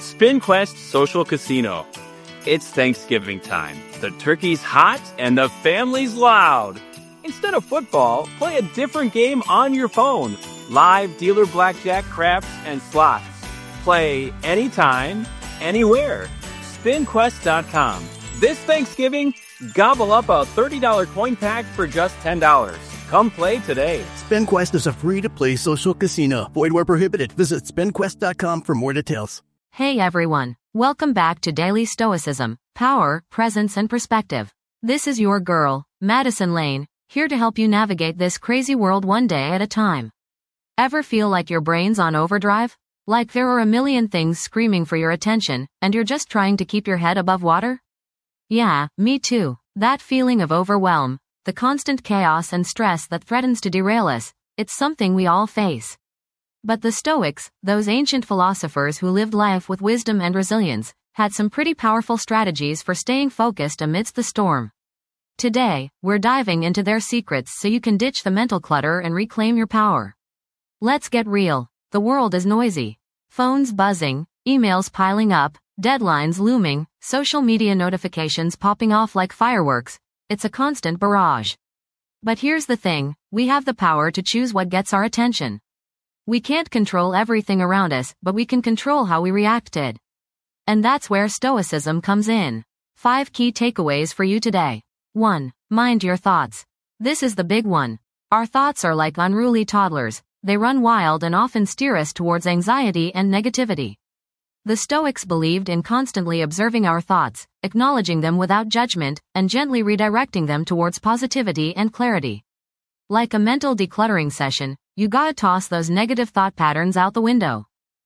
SpinQuest Social Casino. It's Thanksgiving time. The turkey's hot and the family's loud. Instead of football, play a different game on your phone. Live dealer blackjack, craps, and slots. Play anytime, anywhere. SpinQuest.com. This Thanksgiving, gobble up a $30 coin pack for just $10. Come play today. SpinQuest is a free-to-play social casino. Void where prohibited. Visit SpinQuest.com for more details. Hey everyone, welcome back to Daily Stoicism, Power, Presence, and Perspective. This is your girl, Madison Lane, here to help you navigate this crazy world one day at a time. Ever feel like your brain's on overdrive? Like there are a million things screaming for your attention, and you're just trying to keep your head above water? Yeah, me too. That feeling of overwhelm, the constant chaos and stress that threatens to derail us, it's something we all face. But the Stoics, those ancient philosophers who lived life with wisdom and resilience, had some pretty powerful strategies for staying focused amidst the storm. Today, we're diving into their secrets so you can ditch the mental clutter and reclaim your power. Let's get real. The world is noisy. Phones buzzing, emails piling up, deadlines looming, social media notifications popping off like fireworks. It's a constant barrage. But here's the thing, we have the power to choose what gets our attention. We can't control everything around us, but we can control how we react to it. And that's where Stoicism comes in. 5 key takeaways for you today. 1. Mind your thoughts. This is the big one. Our thoughts are like unruly toddlers. They run wild and often steer us towards anxiety and negativity. The Stoics believed in constantly observing our thoughts, acknowledging them without judgment, and gently redirecting them towards positivity and clarity. Like a mental decluttering session, you gotta toss those negative thought patterns out the window.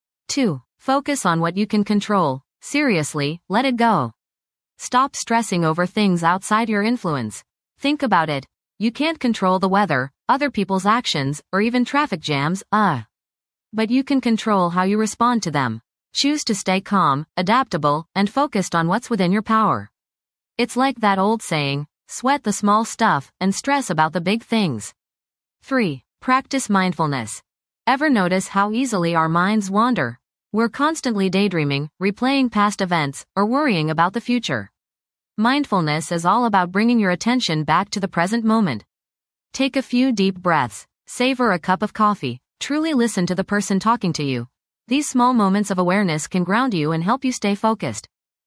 2. Focus on what you can control. Seriously, let it go. Stop stressing over things outside your influence. Think about it. You can't control the weather, other people's actions, or even traffic jams, but you can control how you respond to them. Choose to stay calm, adaptable, and focused on what's within your power. It's like that old saying, sweat the small stuff and stress about the big things. 3. Practice mindfulness. Ever notice how easily our minds wander? We're constantly daydreaming, replaying past events, or worrying about the future. Mindfulness is all about bringing your attention back to the present moment. Take a few deep breaths, savor a cup of coffee, truly listen to the person talking to you. These small moments of awareness can ground you and help you stay focused.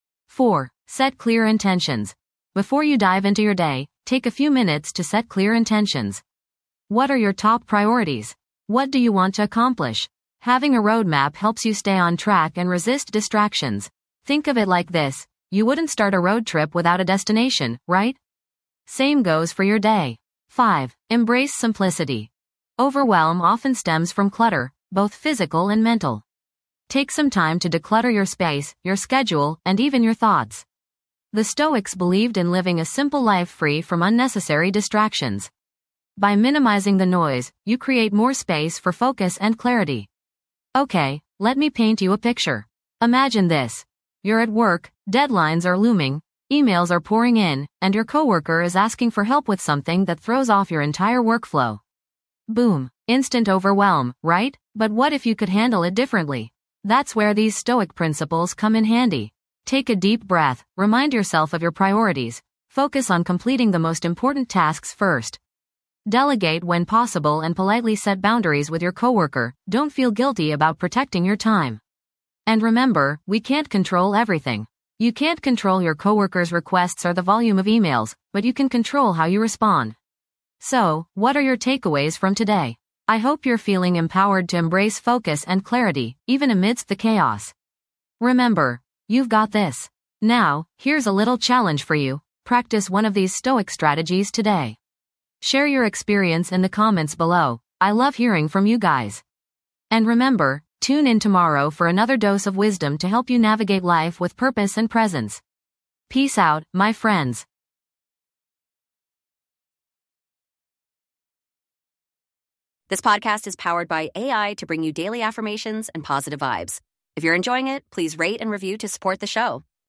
4. Set clear intentions. Before you dive into your day, take a few minutes to set clear intentions. What are your top priorities? What do you want to accomplish? Having a roadmap helps you stay on track and resist distractions. Think of it like this. You wouldn't start a road trip without a destination, right? Same goes for your day. 5. Embrace simplicity. Overwhelm often stems from clutter, both physical and mental. Take some time to declutter your space, your schedule, and even your thoughts. The Stoics believed in living a simple life free from unnecessary distractions. By minimizing the noise, you create more space for focus and clarity. Okay, let me paint you a picture. Imagine this. You're at work, deadlines are looming, emails are pouring in, and your coworker is asking for help with something that throws off your entire workflow. Boom. Instant overwhelm, right? But what if you could handle it differently? That's where these Stoic principles come in handy. Take a deep breath, remind yourself of your priorities, focus on completing the most important tasks first. Delegate when possible and politely set boundaries with your coworker. Don't feel guilty about protecting your time. And remember, we can't control everything. You can't control your coworker's requests or the volume of emails, but you can control how you respond. So, what are your takeaways from today? I hope you're feeling empowered to embrace focus and clarity, even amidst the chaos. Remember, you've got this. Now, here's a little challenge for you. Practice one of these Stoic strategies today. Share your experience in the comments below. I love hearing from you guys. And remember, tune in tomorrow for another dose of wisdom to help you navigate life with purpose and presence. Peace out, my friends. This podcast is powered by AI to bring you daily affirmations and positive vibes. If you're enjoying it, please rate and review to support the show.